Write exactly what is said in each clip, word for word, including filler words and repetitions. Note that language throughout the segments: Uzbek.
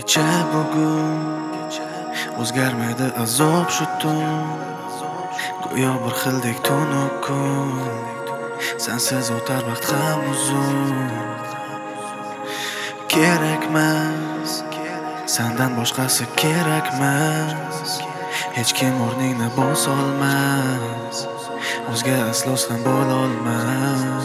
Kecha bugun o'zgarmaydi azob shu tun, go'yo bir xildek tunu kun. Sensiz o'tar vaqt ham uzun. Kerakmas, sendan boshqasi kerakmas. Hech kim o'rningni bosolmas, o'zga aslo sen bo'lolmas.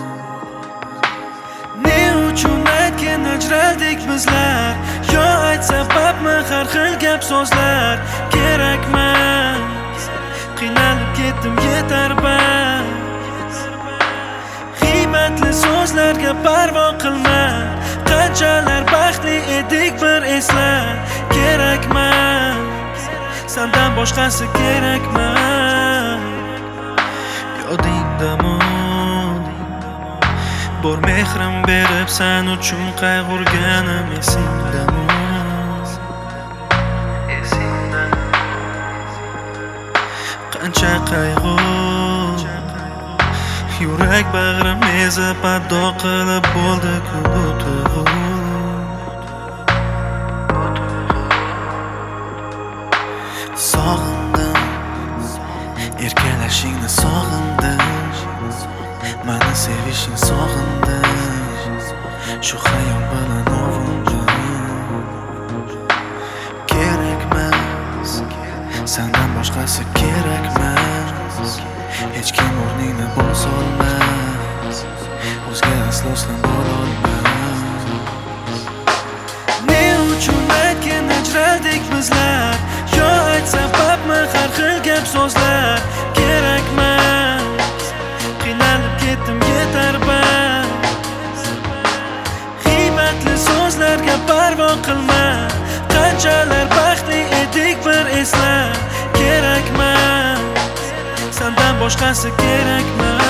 Ne uchun aytgin ajraldik bizlar, yo ayt sababmi har xil gap so'zlar. Kerakmas, qiynalib ketdim yetar bas. Qiymatli so'zlarga parvo qilma, qanchalar baxtli edik bir esla. Kerakmas, sendan boshqasi kerakmas. Yodingdami bor mehrim berib sen uchun qayg'urganim esingdami? Qancha qayg'u yurak bag'rim ezib ado qilib bo'ldi-ku bu tuyg'u. Sog'indim, erkalashingni sog'indim, meni sevishing sog'indim, shu xayol bilan ovundim. Kerakmas, sendan boshqasi kerakmas. Hech kim o'rningni bosolmas, o'zga aslo sen bo'lolmas. Ne uchun aytgin ajraldik bizlar, yo ayt sababmi har xil gap so'zlar. Kerakmas, qiynalib ketdim yetar bas. Qiymatli so'zlarga parvo qilma, qanchalar baxtli edik bir esla. Kerakmas, sendan boshqasi kerakmas.